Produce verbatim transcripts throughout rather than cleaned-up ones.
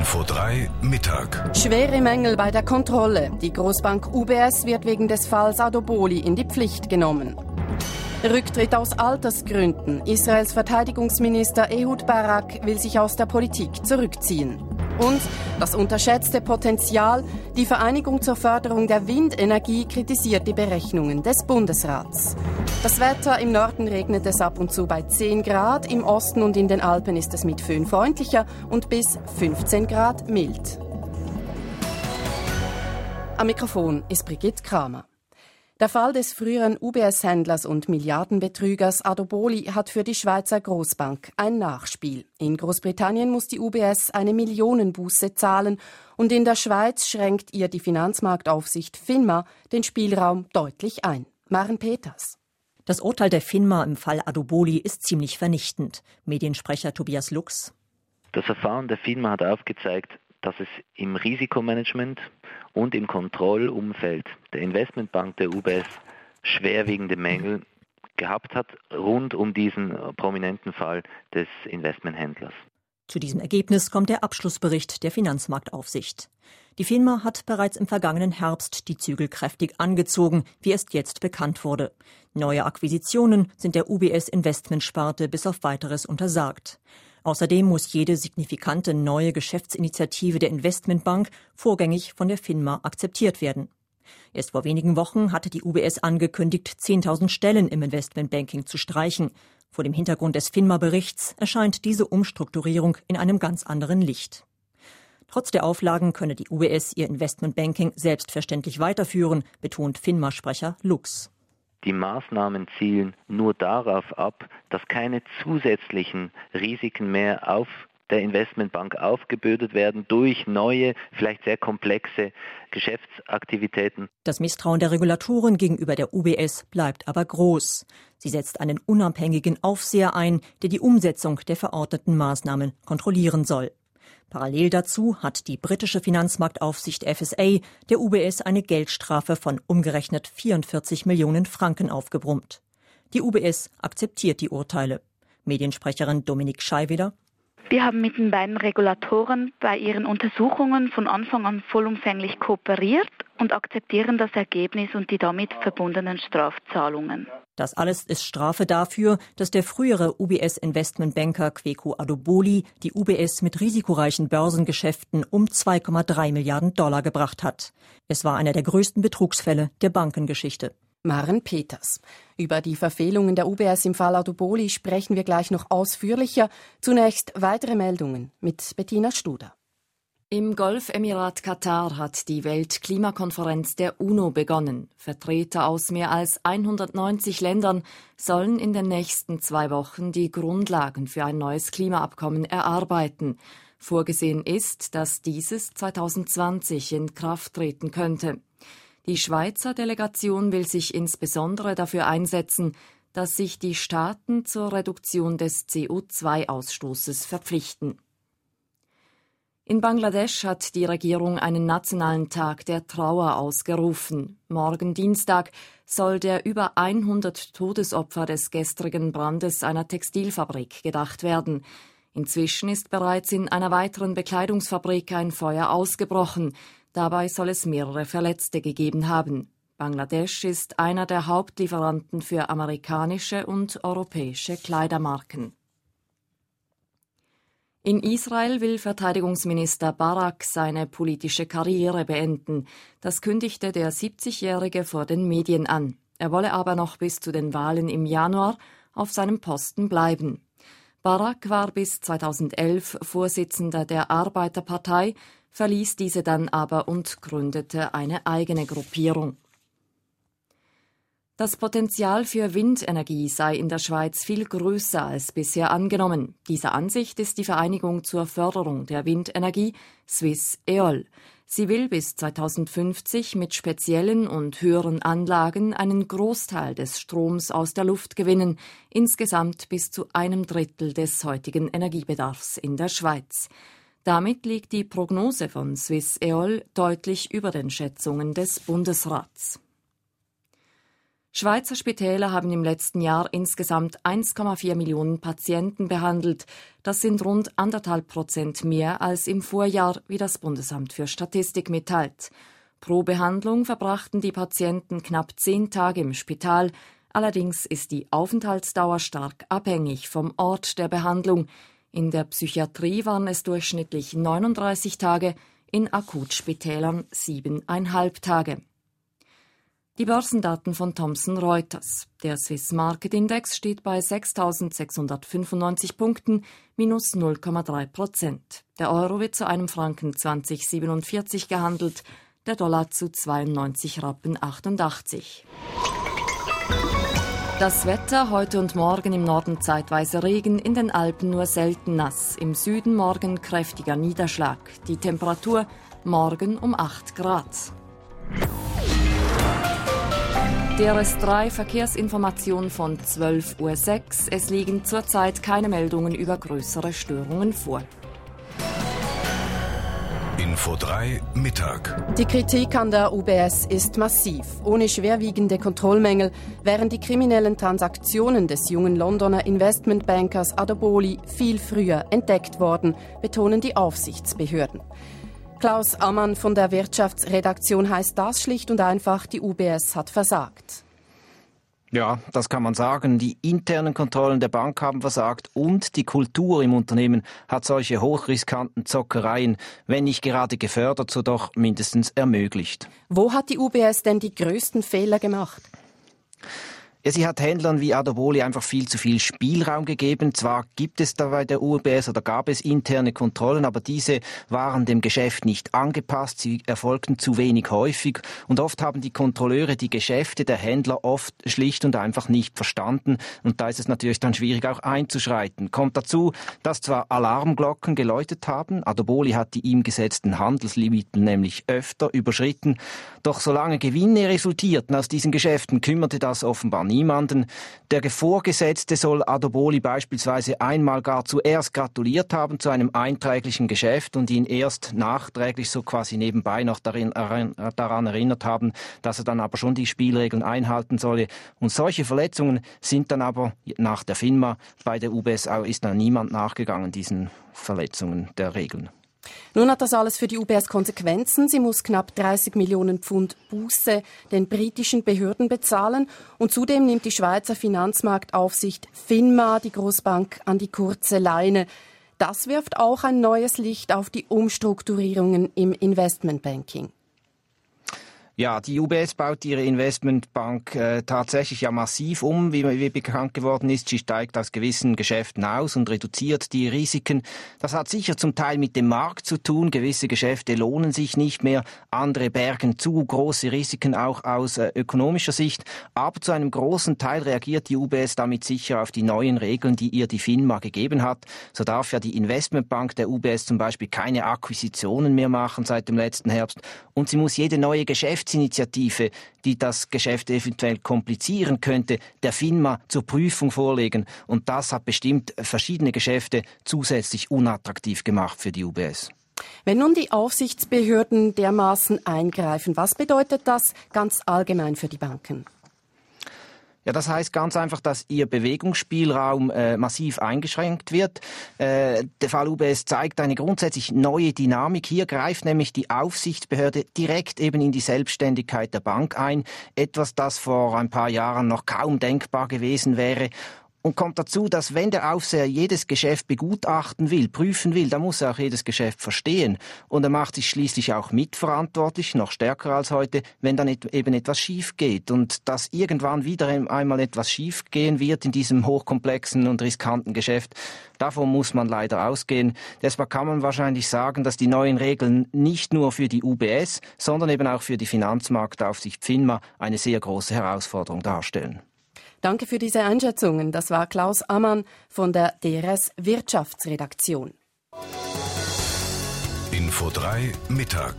Info drei Mittag. Schwere Mängel bei der Kontrolle. Die Großbank U B S wird wegen des Falls Adoboli in die Pflicht genommen. Rücktritt aus Altersgründen. Israels Verteidigungsminister Ehud Barak will sich aus der Politik zurückziehen. Und das unterschätzte Potenzial. Die Vereinigung zur Förderung der Windenergie kritisiert die Berechnungen des Bundesrats. Das Wetter: im Norden regnet es ab und zu bei zehn Grad, im Osten und in den Alpen ist es mit Föhn freundlicher und bis fünfzehn Grad mild. Am Mikrofon ist Brigitte Kramer. Der Fall des früheren U B S-Händlers und Milliardenbetrügers Adoboli hat für die Schweizer Großbank ein Nachspiel. In Großbritannien muss die U B S eine Millionenbuße zahlen und in der Schweiz schränkt ihr die Finanzmarktaufsicht FINMA den Spielraum deutlich ein. Maren Peters. Das Urteil der FINMA im Fall Adoboli ist ziemlich vernichtend. Mediensprecher Tobias Lux. Das Verfahren der FINMA hat aufgezeigt, dass es im Risikomanagement und im Kontrollumfeld der Investmentbank der U B S schwerwiegende Mängel gehabt hat, rund um diesen prominenten Fall des Investmenthändlers. Zu diesem Ergebnis kommt der Abschlussbericht der Finanzmarktaufsicht. Die FINMA hat bereits im vergangenen Herbst die Zügel kräftig angezogen, wie erst jetzt bekannt wurde. Neue Akquisitionen sind der U B S-Investmentsparte bis auf Weiteres untersagt. Außerdem muss jede signifikante neue Geschäftsinitiative der Investmentbank vorgängig von der FINMA akzeptiert werden. Erst vor wenigen Wochen hatte die U B S angekündigt, zehntausend Stellen im Investmentbanking zu streichen. Vor dem Hintergrund des FINMA-Berichts erscheint diese Umstrukturierung in einem ganz anderen Licht. Trotz der Auflagen könne die U B S ihr Investmentbanking selbstverständlich weiterführen, betont FINMA-Sprecher Lux. Die Maßnahmen zielen nur darauf ab, dass keine zusätzlichen Risiken mehr auf der Investmentbank aufgebürdet werden durch neue, vielleicht sehr komplexe Geschäftsaktivitäten. Das Misstrauen der Regulatoren gegenüber der U B S bleibt aber groß. Sie setzt einen unabhängigen Aufseher ein, der die Umsetzung der verordneten Maßnahmen kontrollieren soll. Parallel dazu hat die britische Finanzmarktaufsicht F S A der U B S eine Geldstrafe von umgerechnet vierundvierzig Millionen Franken aufgebrummt. Die U B S akzeptiert die Urteile. Mediensprecherin Dominique Scheiweder. Wir haben mit den beiden Regulatoren bei ihren Untersuchungen von Anfang an vollumfänglich kooperiert und akzeptieren das Ergebnis und die damit verbundenen Strafzahlungen. Das alles ist Strafe dafür, dass der frühere U B S-Investmentbanker Kweku Adoboli die U B S mit risikoreichen Börsengeschäften um zwei Komma drei Milliarden Dollar gebracht hat. Es war einer der größten Betrugsfälle der Bankengeschichte. Maren Peters. Über die Verfehlungen der U B S im Fall Adoboli sprechen wir gleich noch ausführlicher. Zunächst weitere Meldungen mit Bettina Studer. Im Golfemirat Katar hat die Weltklimakonferenz der UNO begonnen. Vertreter aus mehr als hundertneunzig Ländern sollen in den nächsten zwei Wochen die Grundlagen für ein neues Klimaabkommen erarbeiten. Vorgesehen ist, dass dieses zweitausendzwanzig in Kraft treten könnte. Die Schweizer Delegation will sich insbesondere dafür einsetzen, dass sich die Staaten zur Reduktion des C O zwei Ausstoßes verpflichten. In Bangladesch hat die Regierung einen nationalen Tag der Trauer ausgerufen. Morgen Dienstag soll der über hundert Todesopfer des gestrigen Brandes einer Textilfabrik gedacht werden. Inzwischen ist bereits in einer weiteren Bekleidungsfabrik ein Feuer ausgebrochen. Dabei soll es mehrere Verletzte gegeben haben. Bangladesch ist einer der Hauptlieferanten für amerikanische und europäische Kleidermarken. In Israel will Verteidigungsminister Barak seine politische Karriere beenden. Das kündigte der siebzigjährige vor den Medien an. Er wolle aber noch bis zu den Wahlen im Januar auf seinem Posten bleiben. Barak war bis zweitausendelf Vorsitzender der Arbeiterpartei, verließ diese dann aber und gründete eine eigene Gruppierung. Das Potenzial für Windenergie sei in der Schweiz viel größer als bisher angenommen. Dieser Ansicht ist die Vereinigung zur Förderung der Windenergie, Swiss E O L. Sie will bis zweitausendfünfzig mit speziellen und höheren Anlagen einen Großteil des Stroms aus der Luft gewinnen, insgesamt bis zu einem Drittel des heutigen Energiebedarfs in der Schweiz. Damit liegt die Prognose von Swiss E O L deutlich über den Schätzungen des Bundesrats. Schweizer Spitäler haben im letzten Jahr insgesamt eins Komma vier Millionen Patienten behandelt. Das sind rund anderthalb Prozent mehr als im Vorjahr, wie das Bundesamt für Statistik mitteilt. Pro Behandlung verbrachten die Patienten knapp zehn Tage im Spital. Allerdings ist die Aufenthaltsdauer stark abhängig vom Ort der Behandlung. In der Psychiatrie waren es durchschnittlich neununddreißig Tage, in Akutspitälern siebeneinhalb Tage. Die Börsendaten von Thomson Reuters. Der Swiss Market Index steht bei sechstausendsechshundertfünfundneunzig Punkten, minus null Komma drei Prozent. Der Euro wird zu einem Franken zwanzig Komma siebenundvierzig gehandelt, der Dollar zu zweiundneunzig Rappen achtundachtzig. Das Wetter heute und morgen im Norden zeitweise Regen, in den Alpen nur selten nass. Im Süden morgen kräftiger Niederschlag. Die Temperatur morgen um acht Grad. D R S drei Verkehrsinformation von zwölf Uhr sechs. Es liegen zurzeit keine Meldungen über größere Störungen vor. Info drei Mittag. Die Kritik an der U B S ist massiv. Ohne schwerwiegende Kontrollmängel wären die kriminellen Transaktionen des jungen Londoner Investmentbankers Adoboli viel früher entdeckt worden, betonen die Aufsichtsbehörden. Klaus Ammann von der Wirtschaftsredaktion heißt das schlicht und einfach, die U B S hat versagt. Ja, das kann man sagen. Die internen Kontrollen der Bank haben versagt und die Kultur im Unternehmen hat solche hochriskanten Zockereien, wenn nicht gerade gefördert, so doch mindestens ermöglicht. Wo hat die U B S denn die größten Fehler gemacht? Ja, sie hat Händlern wie Adoboli einfach viel zu viel Spielraum gegeben. Zwar gibt es da bei der U B S oder gab es interne Kontrollen, aber diese waren dem Geschäft nicht angepasst. Sie erfolgten zu wenig häufig und oft haben die Kontrolleure die Geschäfte der Händler oft schlicht und einfach nicht verstanden. Und da ist es natürlich dann schwierig auch einzuschreiten. Kommt dazu, dass zwar Alarmglocken geläutet haben, Adoboli hat die ihm gesetzten Handelslimiten nämlich öfter überschritten, doch solange Gewinne resultierten aus diesen Geschäften, kümmerte das offenbar niemanden. Der Vorgesetzte soll Adoboli beispielsweise einmal gar zuerst gratuliert haben zu einem einträglichen Geschäft und ihn erst nachträglich so quasi nebenbei noch darin, daran erinnert haben, dass er dann aber schon die Spielregeln einhalten solle. Und solche Verletzungen sind dann aber nach der FINMA bei der U B S auch ist dann niemand nachgegangen, diesen Verletzungen der Regeln. Nun hat das alles für die U B S Konsequenzen. Sie muss knapp dreißig Millionen Pfund Buße den britischen Behörden bezahlen. Und zudem nimmt die Schweizer Finanzmarktaufsicht FINMA die Großbank an die kurze Leine. Das wirft auch ein neues Licht auf die Umstrukturierungen im Investmentbanking. Ja, die U B S baut ihre Investmentbank äh, tatsächlich ja massiv um, wie, wie bekannt geworden ist. Sie steigt aus gewissen Geschäften aus und reduziert die Risiken. Das hat sicher zum Teil mit dem Markt zu tun. Gewisse Geschäfte lohnen sich nicht mehr, andere bergen zu große Risiken auch aus äh, ökonomischer Sicht. Aber zu einem großen Teil reagiert die U B S damit sicher auf die neuen Regeln, die ihr die FINMA gegeben hat. So darf ja die Investmentbank der U B S zum Beispiel keine Akquisitionen mehr machen seit dem letzten Herbst. Und sie muss jede neue Geschäftsinitiative, die das Geschäft eventuell komplizieren könnte, der FINMA zur Prüfung vorlegen. Und das hat bestimmt verschiedene Geschäfte zusätzlich unattraktiv gemacht für die U B S. Wenn nun die Aufsichtsbehörden dermaßen eingreifen, was bedeutet das ganz allgemein für die Banken? Ja, das heißt ganz einfach, dass ihr Bewegungsspielraum äh, massiv eingeschränkt wird. Äh, der Fall U B S zeigt eine grundsätzlich neue Dynamik. Hier greift nämlich die Aufsichtsbehörde direkt eben in die Selbstständigkeit der Bank ein. Etwas, das vor ein paar Jahren noch kaum denkbar gewesen wäre. Und kommt dazu, dass wenn der Aufseher jedes Geschäft begutachten will, prüfen will, dann muss er auch jedes Geschäft verstehen. Und er macht sich schließlich auch mitverantwortlich, noch stärker als heute, wenn dann eben etwas schief geht. Und dass irgendwann wieder einmal etwas schief gehen wird in diesem hochkomplexen und riskanten Geschäft, davon muss man leider ausgehen. Deshalb kann man wahrscheinlich sagen, dass die neuen Regeln nicht nur für die U B S, sondern eben auch für die Finanzmarktaufsicht FINMA eine sehr große Herausforderung darstellen. Danke für diese Einschätzungen. Das war Klaus Ammann von der D R S Wirtschaftsredaktion. Info drei Mittag.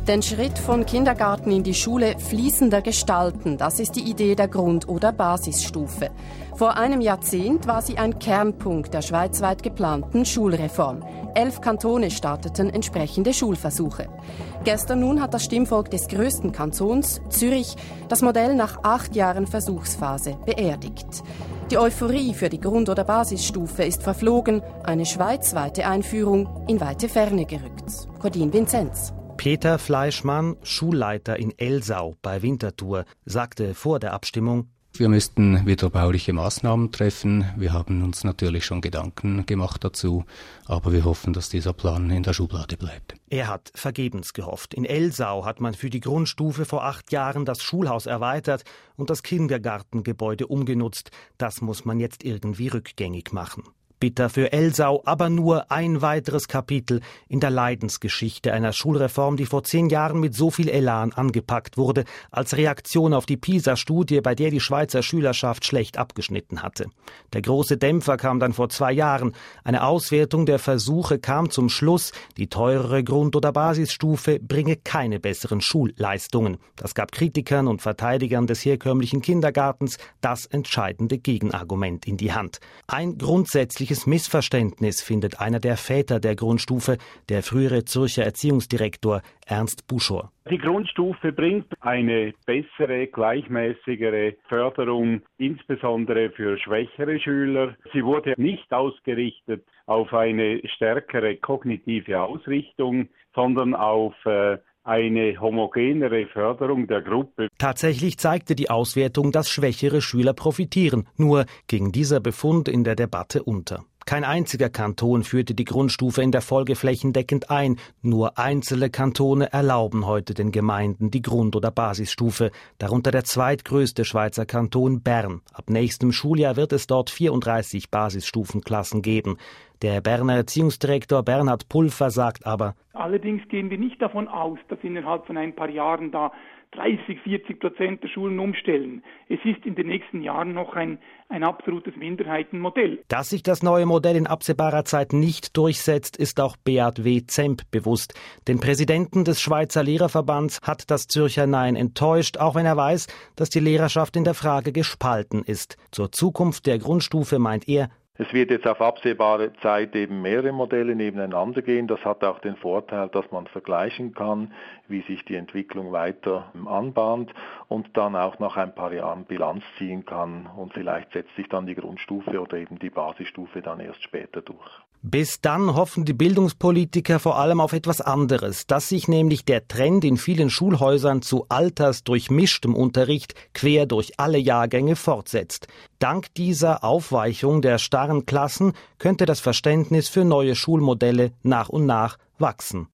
Den Schritt von Kindergarten in die Schule fließender gestalten, das ist die Idee der Grund- oder Basisstufe. Vor einem Jahrzehnt war sie ein Kernpunkt der schweizweit geplanten Schulreform. Elf Kantone starteten entsprechende Schulversuche. Gestern nun hat das Stimmvolk des größten Kantons, Zürich, das Modell nach acht Jahren Versuchsphase beerdigt. Die Euphorie für die Grund- oder Basisstufe ist verflogen, eine schweizweite Einführung in weite Ferne gerückt. Cordin Vinzenz. Peter Fleischmann, Schulleiter in Elsau bei Winterthur, sagte vor der Abstimmung: Wir müssten wieder bauliche Maßnahmen treffen. Wir haben uns natürlich schon Gedanken gemacht dazu, aber wir hoffen, dass dieser Plan in der Schublade bleibt. Er hat vergebens gehofft. In Elsau hat man für die Grundstufe vor acht Jahren das Schulhaus erweitert und das Kindergartengebäude umgenutzt. Das muss man jetzt irgendwie rückgängig machen. Bitter für Elsau, aber nur ein weiteres Kapitel in der Leidensgeschichte einer Schulreform, die vor zehn Jahren mit so viel Elan angepackt wurde, als Reaktion auf die PISA-Studie, bei der die Schweizer Schülerschaft schlecht abgeschnitten hatte. Der große Dämpfer kam dann vor zwei Jahren. Eine Auswertung der Versuche kam zum Schluss, die teurere Grund- oder Basisstufe bringe keine besseren Schulleistungen. Das gab Kritikern und Verteidigern des herkömmlichen Kindergartens das entscheidende Gegenargument in die Hand. Ein grundsätzliches Missverständnis findet einer der Väter der Grundstufe, der frühere Zürcher Erziehungsdirektor Ernst Buschor. Die Grundstufe bringt eine bessere, gleichmäßigere Förderung, insbesondere für schwächere Schüler. Sie wurde nicht ausgerichtet auf eine stärkere kognitive Ausrichtung, sondern auf äh, eine homogenere Förderung der Gruppe. Tatsächlich zeigte die Auswertung, dass schwächere Schüler profitieren. Nur ging dieser Befund in der Debatte unter. Kein einziger Kanton führte die Grundstufe in der Folge flächendeckend ein. Nur einzelne Kantone erlauben heute den Gemeinden die Grund- oder Basisstufe. Darunter der zweitgrößte Schweizer Kanton Bern. Ab nächstem Schuljahr wird es dort vierunddreißig Basisstufenklassen geben. Der Berner Erziehungsdirektor Bernhard Pulver sagt aber: Allerdings gehen wir nicht davon aus, dass innerhalb von ein paar Jahren da dreißig, vierzig Prozent der Schulen umstellen. Es ist in den nächsten Jahren noch ein, ein absolutes Minderheitenmodell. Dass sich das neue Modell in absehbarer Zeit nicht durchsetzt, ist auch Beat W. Zemp bewusst. Den Präsidenten des Schweizer Lehrerverbands hat das Zürcher Nein enttäuscht, auch wenn er weiß, dass die Lehrerschaft in der Frage gespalten ist. Zur Zukunft der Grundstufe meint er: Es wird jetzt auf absehbare Zeit eben mehrere Modelle nebeneinander gehen. Das hat auch den Vorteil, dass man vergleichen kann, wie sich die Entwicklung weiter anbahnt und dann auch nach ein paar Jahren Bilanz ziehen kann. Und vielleicht setzt sich dann die Grundstufe oder eben die Basisstufe dann erst später durch. Bis dann hoffen die Bildungspolitiker vor allem auf etwas anderes, dass sich nämlich der Trend in vielen Schulhäusern zu altersdurchmischtem Unterricht quer durch alle Jahrgänge fortsetzt. Dank dieser Aufweichung der starren Klassen könnte das Verständnis für neue Schulmodelle nach und nach wachsen.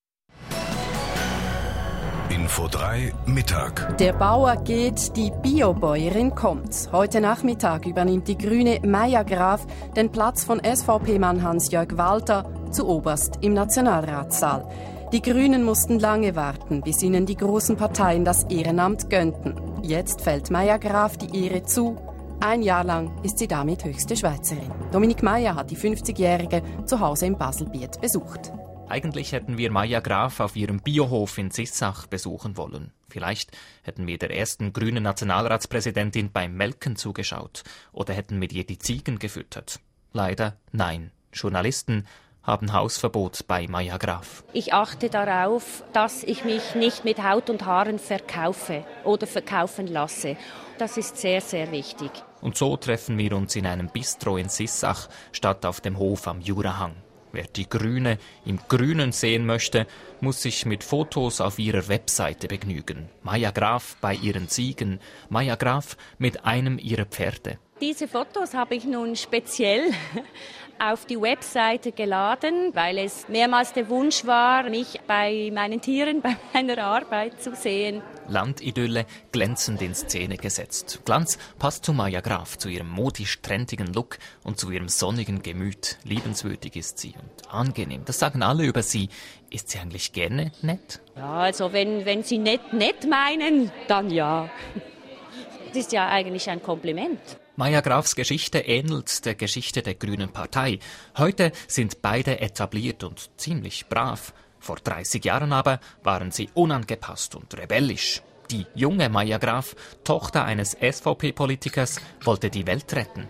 Info drei Mittag. Der Bauer geht, die Biobäuerin kommt. Heute Nachmittag übernimmt die Grüne Maja Graf den Platz von S V P-Mann Hans-Jörg Walter zu oberst im Nationalratssaal. Die Grünen mussten lange warten, bis ihnen die großen Parteien das Ehrenamt gönnten. Jetzt fällt Maja Graf die Ehre zu. Ein Jahr lang ist sie damit höchste Schweizerin. Dominik Meyer hat die fünfzigjährige zu Hause in Baselbiet besucht. Eigentlich hätten wir Maja Graf auf ihrem Biohof in Sissach besuchen wollen. Vielleicht hätten wir der ersten grünen Nationalratspräsidentin beim Melken zugeschaut oder hätten mit ihr die Ziegen gefüttert. Leider nein. Journalisten haben Hausverbot bei Maja Graf. Ich achte darauf, dass ich mich nicht mit Haut und Haaren verkaufe oder verkaufen lasse. Das ist sehr, sehr wichtig. Und so treffen wir uns in einem Bistro in Sissach statt auf dem Hof am Jurahang. Wer die Grüne im Grünen sehen möchte, muss sich mit Fotos auf ihrer Webseite begnügen. Maja Graf bei ihren Ziegen, Maja Graf mit einem ihrer Pferde. Diese Fotos habe ich nun speziell auf die Webseite geladen, weil es mehrmals der Wunsch war, mich bei meinen Tieren, bei meiner Arbeit zu sehen. Landidylle glänzend in Szene gesetzt. Glanz passt zu Maja Graf, zu ihrem modisch-trendigen Look und zu ihrem sonnigen Gemüt. Liebenswürdig ist sie und angenehm. Das sagen alle über sie. Ist sie eigentlich gerne nett? Ja, also wenn, wenn Sie nett nett meinen, dann ja. Das ist ja eigentlich ein Kompliment. Maja Grafs Geschichte ähnelt der Geschichte der Grünen Partei. Heute sind beide etabliert und ziemlich brav. Vor dreißig Jahren aber waren sie unangepasst und rebellisch. Die junge Maja Graf, Tochter eines S V P-Politikers, wollte die Welt retten.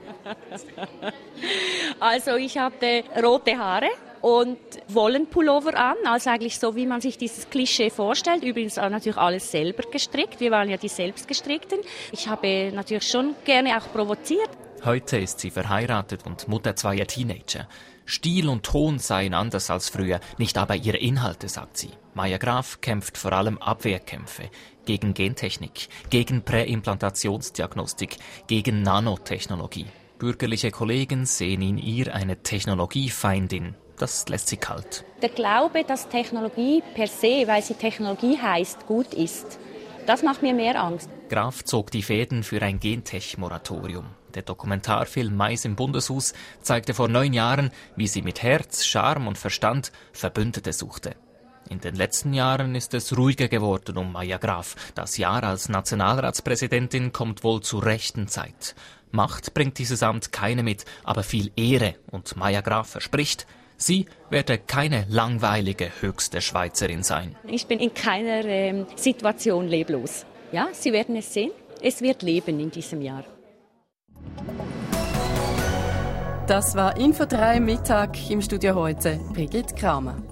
Also ich hatte rote Haare und Wollenpullover an, also eigentlich so, wie man sich dieses Klischee vorstellt. Übrigens auch natürlich alles selber gestrickt. Wir waren ja die Selbstgestrickten. Ich habe natürlich schon gerne auch provoziert. Heute ist sie verheiratet und Mutter zweier Teenager. Stil und Ton seien anders als früher, nicht aber ihre Inhalte, sagt sie. Maja Graf kämpft vor allem Abwehrkämpfe gegen Gentechnik, gegen Präimplantationsdiagnostik, gegen Nanotechnologie. Bürgerliche Kollegen sehen in ihr eine Technologiefeindin. Das lässt sie kalt. Der Glaube, dass Technologie per se, weil sie Technologie heißt, gut ist, das macht mir mehr Angst. Graf zog die Fäden für ein Gentech-Moratorium. Der Dokumentarfilm Mais im Bundeshus zeigte vor neun Jahren, wie sie mit Herz, Charme und Verstand Verbündete suchte. In den letzten Jahren ist es ruhiger geworden um Maja Graf. Das Jahr als Nationalratspräsidentin kommt wohl zur rechten Zeit. Macht bringt dieses Amt keine mit, aber viel Ehre. Und Maja Graf verspricht, sie werde keine langweilige höchste Schweizerin sein. Ich bin in keiner ähm, Situation leblos. Ja, Sie werden es sehen. Es wird leben in diesem Jahr. Das war Info drei Mittag, im Studio heute Brigitte Kramer.